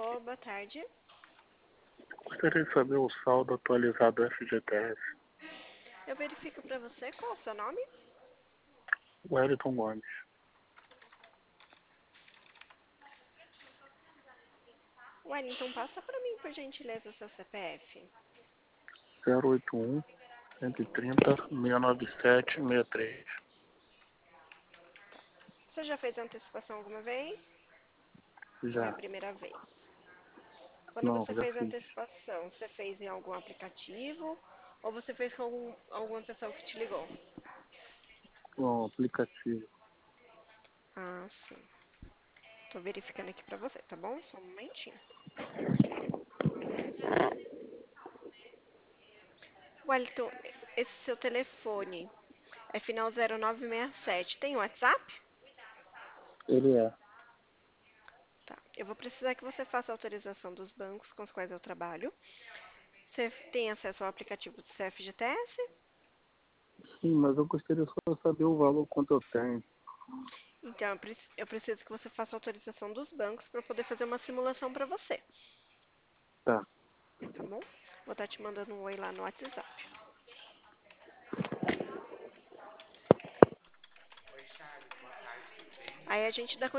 Alô, boa tarde. Gostaria de saber o saldo atualizado do FGTS. Eu verifico para você qual é o seu nome. Wellington Gomes. Wellington, passa para mim, por gentileza, o seu CPF. 081 130 697 63. Você já fez antecipação alguma vez? Ou é a Já. primeira vez? Quando Não, você já fez a fiz. antecipação, você fez em algum aplicativo ou você fez com alguma pessoa que te ligou? No aplicativo. Ah, sim. Tô verificando aqui pra você, tá bom? Só um momentinho. Wellington, esse seu telefone é final 0967. Tem WhatsApp? Ele é. Tá. Eu vou precisar que você faça a autorização dos bancos com os quais eu trabalho. Você tem acesso ao aplicativo do CFGTS? Sim, mas eu gostaria só de saber o valor quanto eu tenho. Então, eu preciso que você faça a autorização dos bancos para poder fazer uma simulação para você, Tá. tá bom? Vou estar te mandando um oi lá no WhatsApp. Aí a gente dá